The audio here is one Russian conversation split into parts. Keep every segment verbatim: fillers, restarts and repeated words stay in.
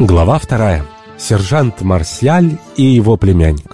Глава вторая. Сержант Марсиаль и его племянник.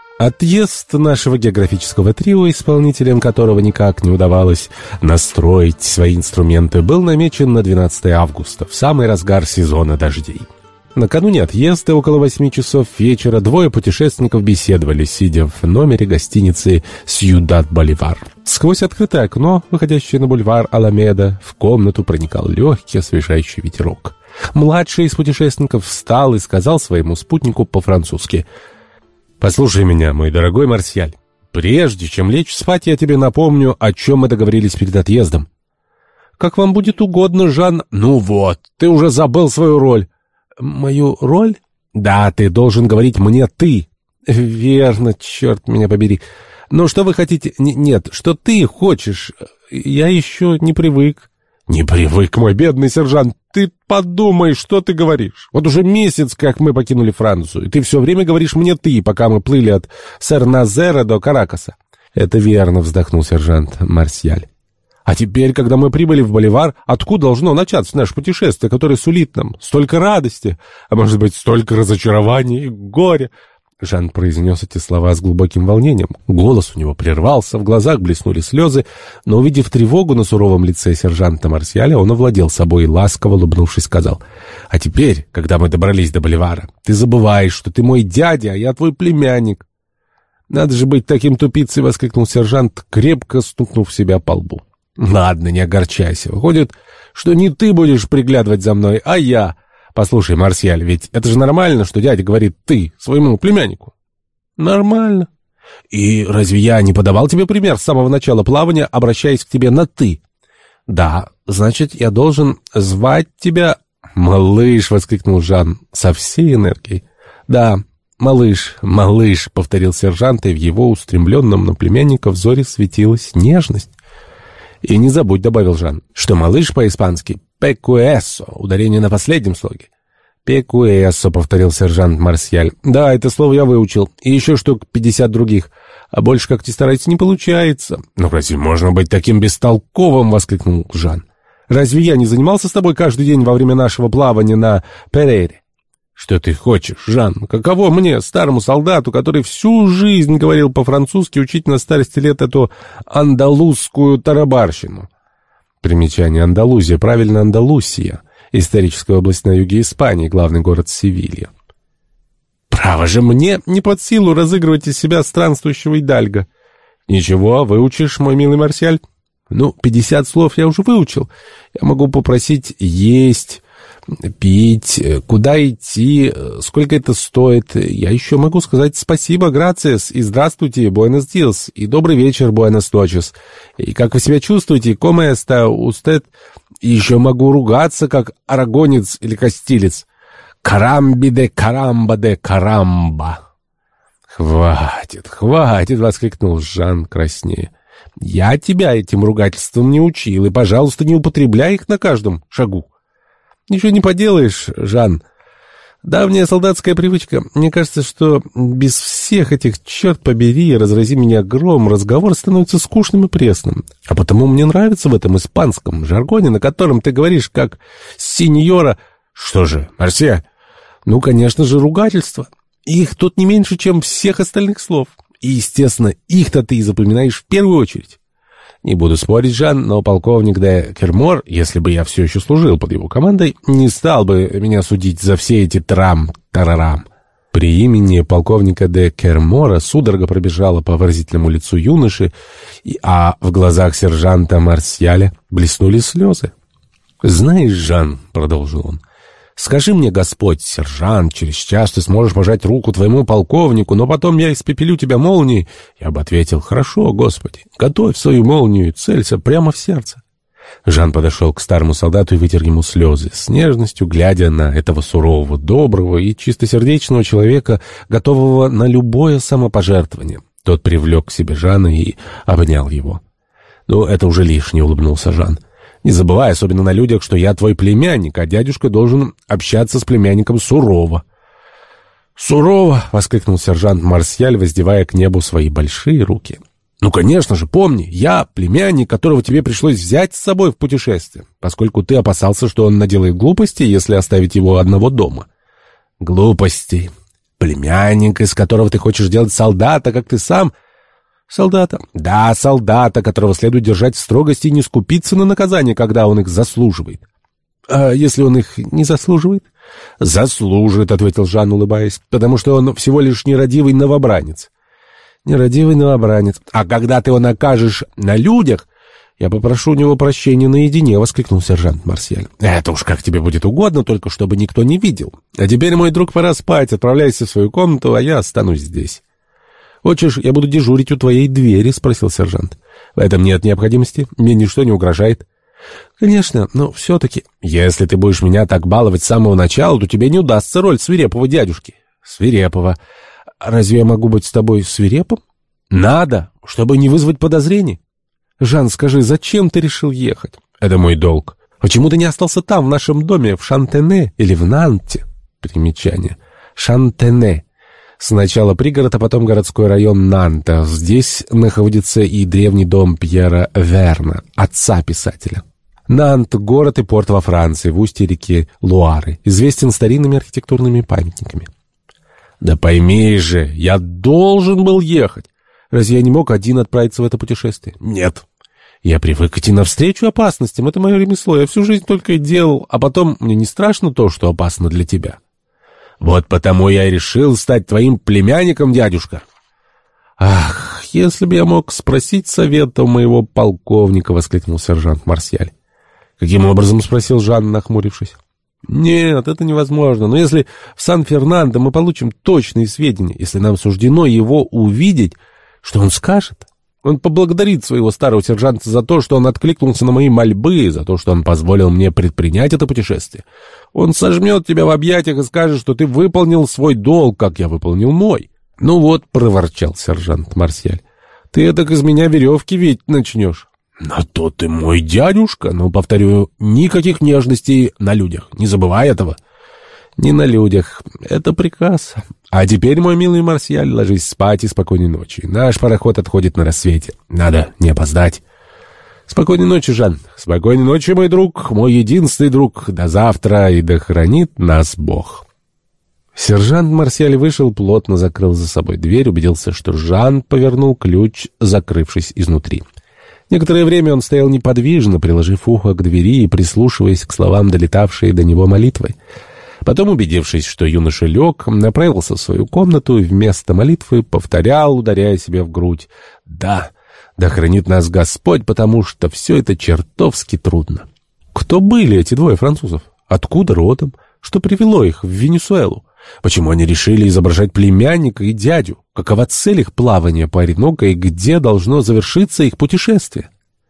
Отъезд нашего географического трио, исполнителем которого никак не удавалось настроить свои инструменты, был намечен на двенадцатое августа, в самый разгар сезона дождей. Накануне отъезда, около восьми часов вечера, двое путешественников беседовали, сидя в номере гостиницы «Сьюдад Боливар». Сквозь открытое окно, выходящее на бульвар Аламеда, в комнату проникал легкий освежающий ветерок. Младший из путешественников встал и сказал своему спутнику по-французски: «Послушай меня, мой дорогой Марсиаль. Прежде чем лечь спать, я тебе напомню, о чем мы договорились перед отъездом». «Как вам будет угодно, Жан». «Ну вот, ты уже забыл свою роль». «Мою роль?» «Да, ты должен говорить мне «ты». «Верно, черт меня побери. Но что вы хотите?» Н- «Нет, что ты хочешь? Я еще не привык». «Не привык, мой бедный сержант. Ты подумай, что ты говоришь. Вот уже месяц, как мы покинули Францию, и ты все время говоришь мне «ты», пока мы плыли от Сер-Назера до Каракаса». «Это верно», — вздохнул сержант Марсиаль. «А теперь, когда мы прибыли в Боливар, откуда должно начаться наше путешествие, которое сулит нам столько радости, а может быть, столько разочарований и горя?» Жан произнес эти слова с глубоким волнением. Голос у него прервался, в глазах блеснули слезы, но, увидев тревогу на суровом лице сержанта Марсиаля, он овладел собой и, ласково улыбнувшись, сказал: «А теперь, когда мы добрались до Боливара, ты забываешь, что ты мой дядя, а я твой племянник». «Надо же быть таким тупицей!» — воскликнул сержант, крепко стукнув себя по лбу. «Ладно, не огорчайся. Выходит, что не ты будешь приглядывать за мной, а я. Послушай, Марсиаль, ведь это же нормально, что дядя говорит «ты» своему племяннику?» «Нормально. И разве я не подавал тебе пример с самого начала плавания, обращаясь к тебе на «ты»?» «Да, значит, я должен звать тебя...» «Малыш!» — воскликнул Жан со всей энергией. «Да, малыш, малыш!» — повторил сержант, и в его устремленном на племянника взоре светилась нежность. «И не забудь», — добавил Жан, — «что малыш по-испански «пекуэсо», ударение на последнем слоге». «Пекуэсо», — повторил сержант Марсиаль. «Да, это слово я выучил, и еще штук пятьдесят других, а больше, как ни старайтесь, не получается». «Ну разве можно быть таким бестолковым?» — воскликнул Жан. «Разве я не занимался с тобой каждый день во время нашего плавания на Перейре?» «Что ты хочешь, Жан? Каково мне, старому солдату, который всю жизнь говорил по-французски, учить на старости лет эту андалузскую тарабарщину?» Примечание: Андалузия, правильно, Андалусия, историческая область на юге Испании, главный город Севилья. «Право же, мне не под силу разыгрывать из себя странствующего идальго». «Ничего, выучишь, мой милый Марсиаль». «Ну, пятьдесят слов я уже выучил. Я могу попросить есть, пить, куда идти, сколько это стоит. Я еще могу сказать спасибо, грациас, и здравствуйте, буэнос диас, и добрый вечер, буэнос ночес, и как вы себя чувствуете, коме эста устед, и еще могу ругаться, как арагонец или кастилец. Карамби де карамба де карамба». «Хватит, хватит!» — воскликнул Жан краснея. «Я тебя этим ругательством не учил, и, пожалуйста, не употребляй их на каждом шагу». «Ничего не поделаешь, Жан. Давняя солдатская привычка. Мне кажется, что без всех этих, черт побери, разрази меня гром, разговор становится скучным и пресным. А потому мне нравится в этом испанском жаргоне, на котором ты говоришь как сеньора...» «Что же, Марсиаль?» «Ну, конечно же, ругательства. Их тут не меньше, чем всех остальных слов. И, естественно, их-то ты и запоминаешь в первую очередь». «Не буду спорить, Жан, но полковник де Кермор, если бы я все еще служил под его командой, не стал бы меня судить за все эти трам-тарарам». При имени полковника де Кермора судорога пробежала по выразительному лицу юноши, а в глазах сержанта Марсиаля блеснули слезы. «Знаешь, Жан, — продолжил он, — скажи мне, Господь, сержант, через час ты сможешь пожать руку твоему полковнику, но потом я испепелю тебя молнией». Я бы ответил: «Хорошо, Господи, готовь свою молнию и целься прямо в сердце». Жан подошел к старому солдату и вытер ему слезы, с нежностью глядя на этого сурового, доброго и чистосердечного человека, готового на любое самопожертвование. Тот привлек к себе Жана и обнял его. «Ну, это уже лишнее», — улыбнулся Жан. «Не забывай, особенно на людях, что я твой племянник, а дядюшка должен общаться с племянником сурово». «Сурово!» — воскликнул сержант Марсиаль, воздевая к небу свои большие руки. «Ну, конечно же, помни, я племянник, которого тебе пришлось взять с собой в путешествие, поскольку ты опасался, что он наделает глупости, если оставить его одного дома. Глупости. Племянник, из которого ты хочешь делать солдата, как ты сам. Солдата? Да, солдата, которого следует держать в строгости и не скупиться на наказание, когда он их заслуживает. А если он их не заслуживает? Заслужит, ответил Жан, улыбаясь, потому что он всего лишь нерадивый новобранец. Нерадивый новобранец. А когда ты его накажешь на людях, я попрошу у него прощения наедине, воскликнул сержант Марсиаль. Это уж как тебе будет угодно, только чтобы никто не видел. А теперь, мой друг, пора спать, отправляйся в свою комнату, а я останусь здесь. Хочешь, я буду дежурить у твоей двери? Спросил сержант. В этом нет необходимости, мне ничто не угрожает. Конечно, но все-таки, если ты будешь меня так баловать с самого начала, то тебе не удастся роль свирепого дядюшки. Свирепого. Разве я могу быть с тобой свирепым? Надо, чтобы не вызвать подозрений. Жан, скажи, зачем ты решил ехать? Это мой долг. Почему ты не остался там, в нашем доме, в Шантене или в Нанте? Примечание. Шантене. Сначала пригород, а потом городской район Нанта. Здесь находится и древний дом Пьера Верна, отца писателя. Нант — город и порт во Франции, в устье реки Луары, известен старинными архитектурными памятниками. Да пойми же, я должен был ехать. Разве я не мог один отправиться в это путешествие? Нет. Я привык идти навстречу опасностям, это мое ремесло, я всю жизнь только и делал, а потом мне не страшно то, что опасно для тебя. Вот потому я и решил стать твоим племянником, дядюшка. Ах, если бы я мог спросить совета у моего полковника, воскликнул сержант Марсиаль. Каким образом, спросил Жан, нахмурившись. Нет, это невозможно, но если в Сан-Фернандо мы получим точные сведения, если нам суждено его увидеть, что он скажет? Он поблагодарит своего старого сержанта за то, что он откликнулся на мои мольбы, за то, что он позволил мне предпринять это путешествие. Он сожмет тебя в объятиях и скажет, что ты выполнил свой долг, как я выполнил мой. — Ну вот, — проворчал сержант Марсиаль, — ты этак из меня веревки ведь начнешь. — На то ты мой дядюшка, но, повторю, никаких нежностей на людях, не забывай этого. — Не на людях, это приказ. А теперь, мой милый Марсиаль, ложись спать и спокойной ночи. Наш пароход отходит на рассвете. Надо не опоздать. Спокойной ночи, Жан. Спокойной ночи, мой друг, мой единственный друг. До завтра, и да хранит нас Бог. Сержант Марсиаль вышел, плотно закрыл за собой дверь, убедился, что Жан повернул ключ, закрывшись изнутри. Некоторое время он стоял неподвижно, приложив ухо к двери и прислушиваясь к словам, долетавшей до него молитвы. Потом, убедившись, что юноша лег, направился в свою комнату и вместо молитвы повторял, ударяя себя в грудь: «Да, да хранит нас Господь, потому что все это чертовски трудно». Кто были эти двое французов? Откуда родом? Что привело их в Венесуэлу? Почему они решили изображать племянника и дядю? Какова цель их плавания по Ореноко и где должно завершиться их путешествие?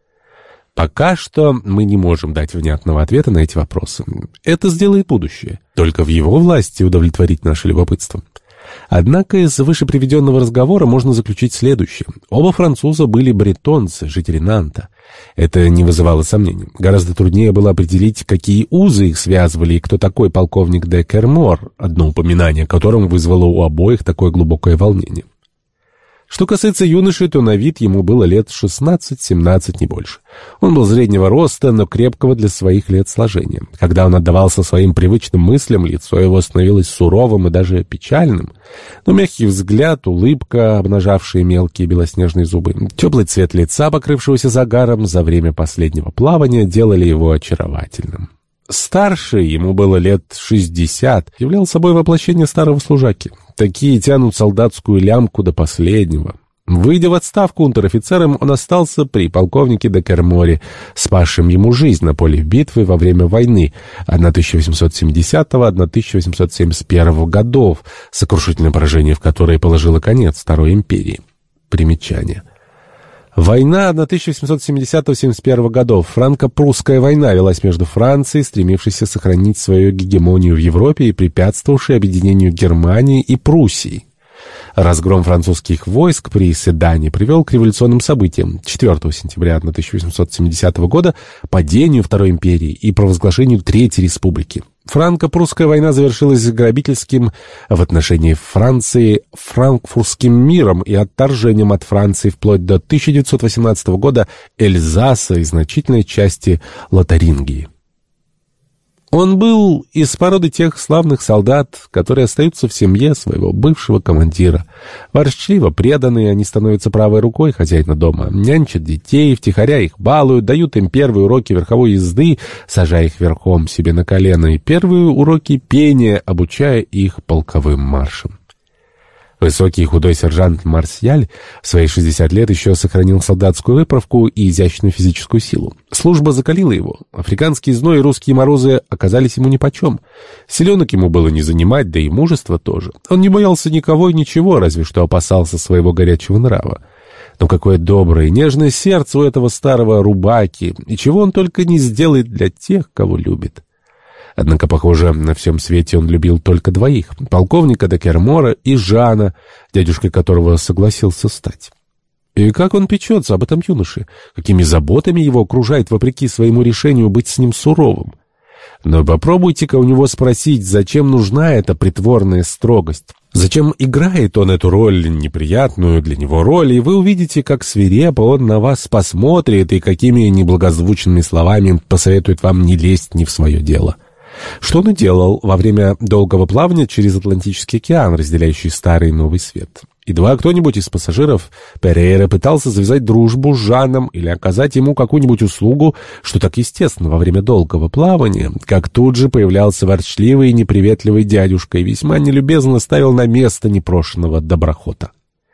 Пока что мы не можем дать внятного ответа на эти вопросы. Это сделает будущее. Только в его власти удовлетворить наше любопытство. Однако из вышеприведенного разговора можно заключить следующее. Оба француза были бретонцы, жители Нанта. Это не вызывало сомнений. Гораздо труднее было определить, какие узы их связывали и кто такой полковник де Кермор, одно упоминание о котором вызвало у обоих такое глубокое волнение. Что касается юноши, то на вид ему было лет шестнадцать-семнадцать, не больше. Он был среднего роста, но крепкого для своих лет сложения. Когда он отдавался своим привычным мыслям, лицо его становилось суровым и даже печальным. Но мягкий взгляд, улыбка, обнажавшие мелкие белоснежные зубы, теплый цвет лица, покрывшегося загаром за время последнего плавания, делали его очаровательным. Старший, ему было лет шестьдесят, являл собой воплощение старого служаки. Такие тянут солдатскую лямку до последнего. Выйдя в отставку унтер-офицером, он остался при полковнике де Керморе, спасшем ему жизнь на поле битвы во время войны тысяча восемьсот семидесятого — тысяча восемьсот семьдесят первого годов, сокрушительное поражение в которое положило конец Второй империи. Примечание. Война тысяча восемьсот семидесятого — семьдесят первого годов. Франко-прусская война велась между Францией, стремившейся сохранить свою гегемонию в Европе и препятствовавшей объединению Германии и Пруссии. Разгром французских войск при Седане привел к революционным событиям четвёртого сентября тысяча восемьсот семидесятого года, падению Второй империи и провозглашению Третьей республики. Франко-прусская война завершилась грабительским в отношении Франции франкфуртским миром и отторжением от Франции вплоть до тысяча девятьсот восемнадцатого года Эльзаса и значительной части Лотарингии. Он был из породы тех славных солдат, которые остаются в семье своего бывшего командира. Ворчливо преданные, они становятся правой рукой хозяина дома, нянчат детей, втихаря их балуют, дают им первые уроки верховой езды, сажая их верхом себе на колено, и первые уроки пения, обучая их полковым маршам. Высокий и худой сержант Марсиаль в свои шестьдесят лет еще сохранил солдатскую выправку и изящную физическую силу. Служба закалила его. Африканский зной и русские морозы оказались ему нипочем. Селенок ему было не занимать, да и мужество тоже. Он не боялся никого и ничего, разве что опасался своего горячего нрава. Но какое доброе, нежное сердце у этого старого рубаки, и чего он только не сделает для тех, кого любит. Однако, похоже, на всем свете он любил только двоих — полковника де Кермора и Жана, дядюшкой которого согласился стать. И как он печется об этом юноше, какими заботами его окружает вопреки своему решению быть с ним суровым. Но попробуйте-ка у него спросить, зачем нужна эта притворная строгость, зачем играет он эту роль, неприятную для него роль, и вы увидите, как свирепо он на вас посмотрит и какими неблагозвучными словами посоветует вам не лезть не в свое дело. Что он и делал во время долгого плавания через Атлантический океан, разделяющий Старый и Новый Свет. Едва кто-нибудь из пассажиров Перейра пытался завязать дружбу с Жаном или оказать ему какую-нибудь услугу, что так естественно во время долгого плавания, как тут же появлялся ворчливый и неприветливый дядюшка и весьма нелюбезно ставил на место непрошенного доброхота.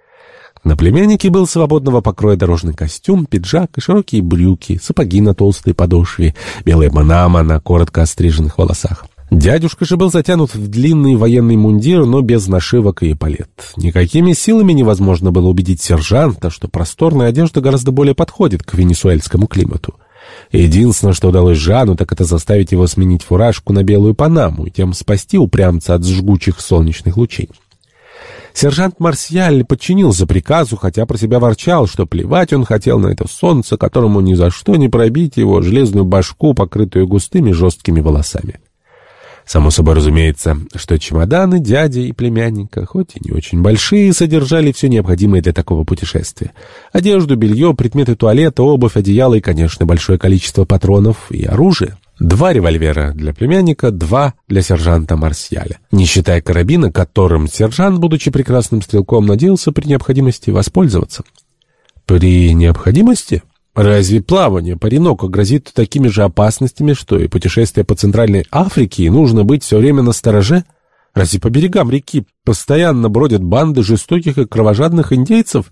На племяннике был свободного покроя дорожный костюм, пиджак и широкие брюки, сапоги на толстой подошве, белая панама на коротко остриженных волосах. Дядюшка же был затянут в длинный военный мундир, но без нашивок и эполет. Никакими силами невозможно было убедить сержанта, что просторная одежда гораздо более подходит к венесуэльскому климату. Единственное, что удалось Жану, так это заставить его сменить фуражку на белую панаму и тем спасти упрямца от жгучих солнечных лучей. Сержант Марсиаль подчинился приказу, хотя про себя ворчал, что плевать он хотел на это солнце, которому ни за что не пробить его железную башку, покрытую густыми жесткими волосами. Само собой разумеется, что чемоданы дяди и племянника, хоть и не очень большие, содержали все необходимое для такого путешествия. Одежду, белье, предметы туалета, обувь, одеяло и, конечно, большое количество патронов и оружия. Два револьвера для племянника, два для сержанта Марсиаля. Не считая карабина, которым сержант, будучи прекрасным стрелком, надеялся при необходимости воспользоваться. При необходимости? Разве плавание по Риноко грозит такими же опасностями, что и путешествие по Центральной Африке, и нужно быть все время настороже? Разве по берегам реки постоянно бродят банды жестоких и кровожадных индейцев?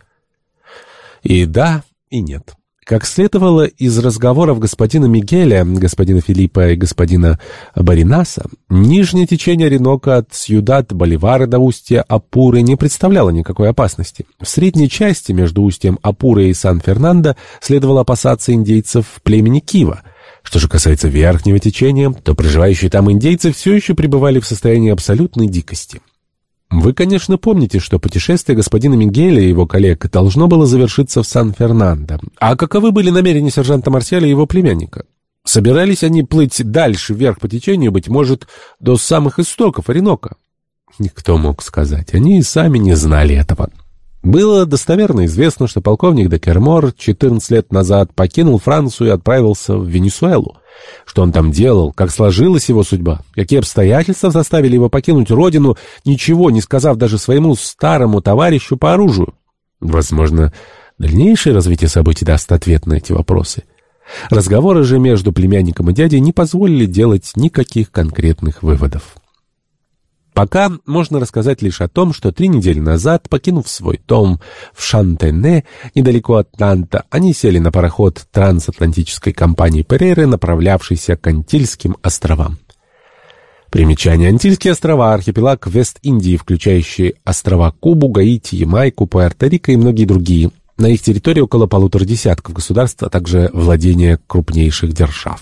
И да, и нет. Как следовало из разговоров господина Мигеля, господина Филиппа и господина Баринаса, нижнее течение Риноко от Сьюдад-Боливара до устья Апуры не представляло никакой опасности. В средней части между устьем Апуры и Сан-Фернандо следовало опасаться индейцев племени Кива. Что же касается верхнего течения, то проживающие там индейцы все еще пребывали в состоянии абсолютной дикости. Вы, конечно, помните, что путешествие господина Мигеля и его коллег должно было завершиться в Сан-Фернандо. А каковы были намерения сержанта Марсиаля и его племянника? Собирались они плыть дальше вверх по течению, быть может, до самых истоков Риноко? Никто мог сказать. Они и сами не знали этого. Было достоверно известно, что полковник де Кермор четырнадцать лет назад покинул Францию и отправился в Венесуэлу. Что он там делал, как сложилась его судьба, какие обстоятельства заставили его покинуть родину, ничего не сказав даже своему старому товарищу по оружию. Возможно, дальнейшее развитие событий даст ответ на эти вопросы. Разговоры же между племянником и дядей не позволили делать никаких конкретных выводов. Пока можно рассказать лишь о том, что три недели назад, покинув свой дом в Шантене, недалеко от Нанта, они сели на пароход трансатлантической компании Перейра, направлявшийся к Антильским островам. Примечание. Антильские острова — архипелаг Вест-Индии, включающий острова Кубу, Гаити, Ямайку, Пуэрто-Рико и многие другие. На их территории около полутора десятков государств, а также владения крупнейших держав.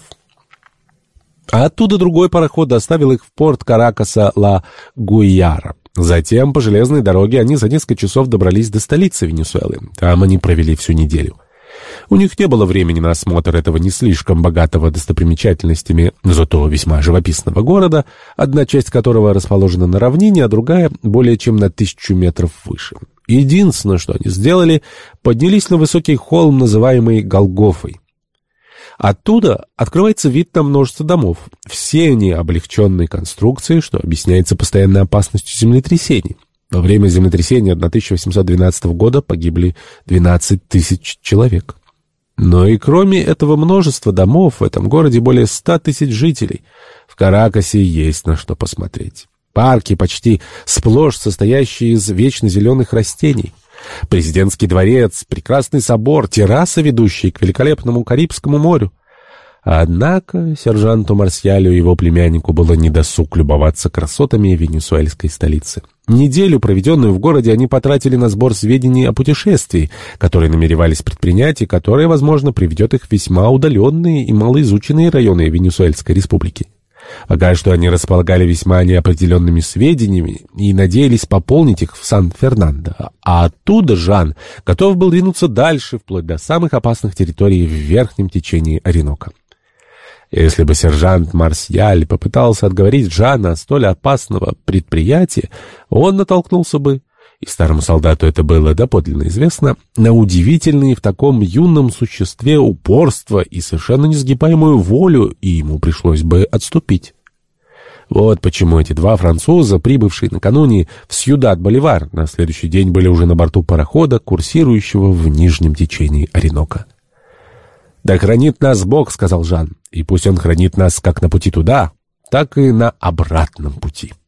А оттуда другой пароход доставил их в порт Каракаса-Ла-Гуйяра. Затем по железной дороге они за несколько часов добрались до столицы Венесуэлы. Там они провели всю неделю. У них не было времени на осмотр этого не слишком богатого достопримечательностями, зато весьма живописного города, одна часть которого расположена на равнине, а другая более чем на тысячу метров выше. Единственное, что они сделали, поднялись на высокий холм, называемый Голгофой. Оттуда открывается вид на множество домов. Все они облегченной конструкции, что объясняется постоянной опасностью землетрясений. Во время землетрясения тысяча восемьсот двенадцатого года погибли двенадцать тысяч человек. Но и кроме этого множества домов в этом городе более ста тысяч жителей. В Каракасе есть на что посмотреть. Парки почти сплошь состоящие из вечно зеленых растений. Президентский дворец, прекрасный собор, терраса, ведущая к великолепному Карибскому морю. Однако сержанту Марсиалю и его племяннику было недосуг любоваться красотами венесуэльской столицы. Неделю, проведенную в городе, они потратили на сбор сведений о путешествии, которые намеревались предпринять и которое, возможно, приведет их в весьма удаленные и малоизученные районы Венесуэльской республики. Пока что они располагали весьма неопределенными сведениями и надеялись пополнить их в Сан-Фернандо, а оттуда Жан готов был двинуться дальше, вплоть до самых опасных территорий в верхнем течении Ориноко. Если бы сержант Марсиаль попытался отговорить Жана от столь опасного предприятия, он натолкнулся бы, и старому солдату это было доподлинно известно, на удивительные в таком юном существе упорство и совершенно несгибаемую волю, и ему пришлось бы отступить. Вот почему эти два француза, прибывшие накануне в Сьюдад-Боливар, на следующий день были уже на борту парохода, курсирующего в нижнем течении Ориноко. «Да хранит нас Бог», — сказал Жан, — «и пусть Он хранит нас как на пути туда, так и на обратном пути».